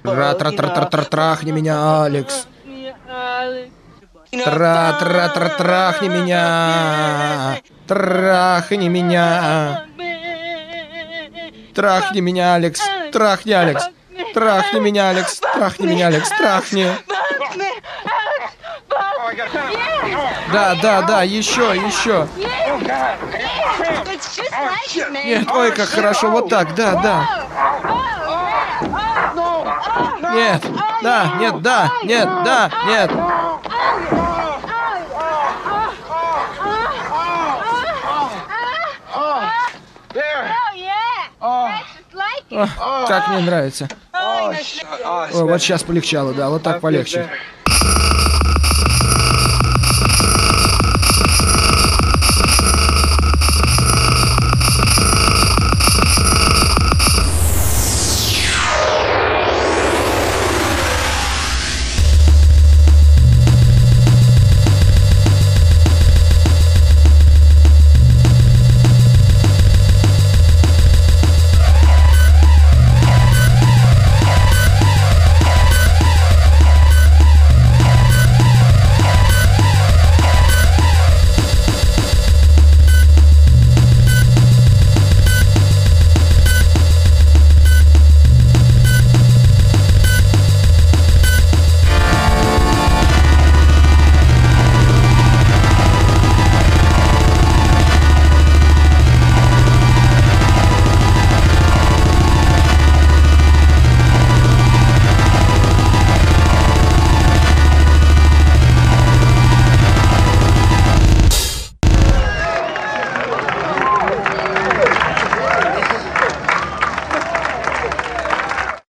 Трахни меня, Алекс. Трахни меня. Трахни меня. Трахни меня, Алекс. Трахни, Алекс. Трахни меня, Алекс. Трахни меня, Алекс. Трахни. Да, еще. Нет, ой, как хорошо, вот так, да. Нет, нет. Как мне нравится. О, вот сейчас полегчало, да, вот так полегче.